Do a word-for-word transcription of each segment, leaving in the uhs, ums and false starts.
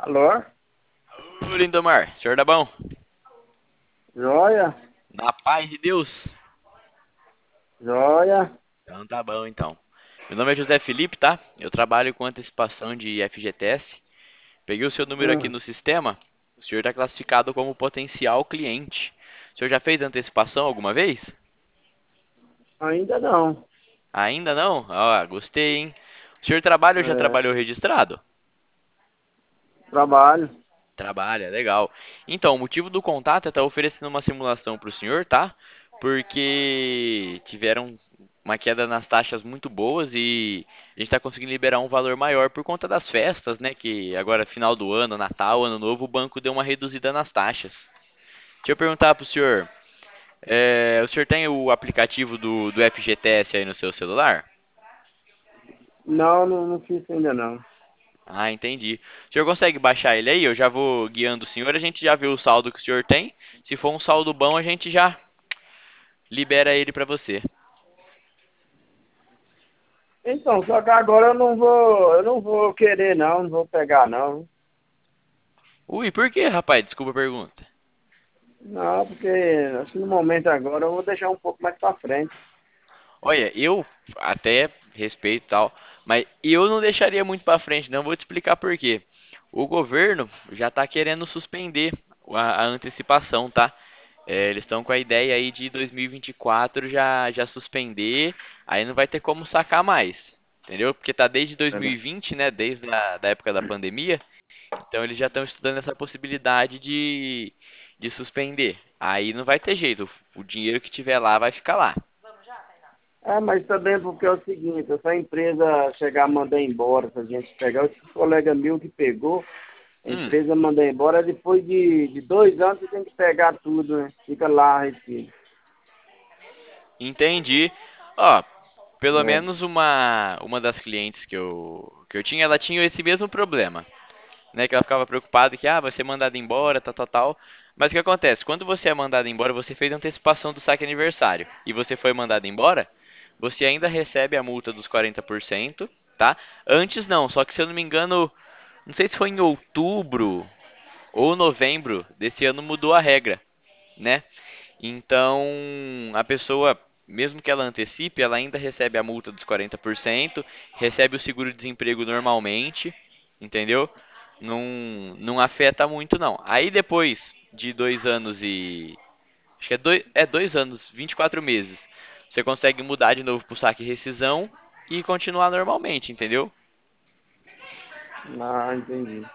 Alô? Ô, Lindomar, senhor tá bom? Joia? Na paz de Deus? Joia? Então tá bom, então. Meu nome é José Felipe, tá? Eu trabalho com antecipação de F G T S. Peguei o seu número aqui Hum, no sistema. O senhor está classificado como potencial cliente. O senhor já fez antecipação alguma vez? ainda não. Ainda não? Ó, gostei, hein? O senhor trabalha ou já É, trabalhou registrado? trabalho. Trabalha, legal. Então, o motivo do contato é estar oferecendo uma simulação para o senhor, tá? Porque tiveram uma queda nas taxas muito boas e a gente está conseguindo liberar um valor maior por conta das festas, né? Que agora, final do ano, Natal, Ano Novo, o banco deu uma reduzida nas taxas. Deixa eu perguntar para o senhor, é, o senhor tem o aplicativo do, do F G T S aí no seu celular? Não, não, não fiz ainda não. Ah, entendi. O senhor consegue baixar ele aí? Eu já vou guiando o senhor, a gente já vê o saldo que o senhor tem. Se for um saldo bom, a gente já libera ele pra você. Então, só que agora eu não vou, eu não vou querer não, não vou pegar não. Ui, por que, rapaz? Desculpa a pergunta. Não, porque assim, no momento agora eu vou deixar um pouco mais pra frente. Olha, eu até respeito e tal, mas eu não deixaria muito pra frente, não. Vou te explicar por quê. O governo já tá querendo suspender a, a antecipação, tá? É, eles estão com a ideia aí de dois mil e vinte e quatro já, já suspender, aí não vai ter como sacar mais, entendeu? Porque tá desde É, né? dois mil e vinte, né? Desde a da época da pandemia. Então eles já estão estudando essa possibilidade de, de suspender. Aí não vai ter jeito, o dinheiro que tiver lá vai ficar lá. É, mas também porque é o seguinte, se a empresa chegar a mandar embora, se a gente pegar, esse colega meu que pegou, a Hum, empresa manda embora, depois de, de dois anos você tem que pegar tudo, né? Fica lá, retido. entendi. Ó, pelo É. menos uma uma das clientes que eu que eu tinha, ela tinha esse mesmo problema, né? Que ela ficava preocupada que ah, vai ser mandada embora, tal, tal, tal. Mas o que acontece? Quando você é mandado embora, você fez a antecipação do saque aniversário e você foi mandado embora, você ainda recebe a multa dos quarenta por cento, tá? Antes não, só que se eu não me engano, não sei se foi em outubro ou novembro desse ano mudou a regra, né? Então, a pessoa, mesmo que ela antecipe, ela ainda recebe a multa dos quarenta por cento, recebe o seguro-desemprego normalmente, entendeu? Não, não afeta muito, não. Aí depois de dois anos e. Acho que é dois, é dois anos, vinte e quatro meses. Você consegue mudar de novo pro saque e rescisão e continuar normalmente, entendeu? Ah, entendi.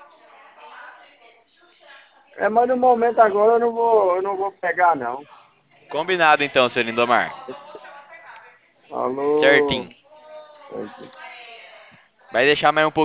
É, mas no momento agora eu não vou, eu não vou pegar não. Combinado então, seu Lindomar. Falou. Certinho. Vai deixar mais um pouquinho.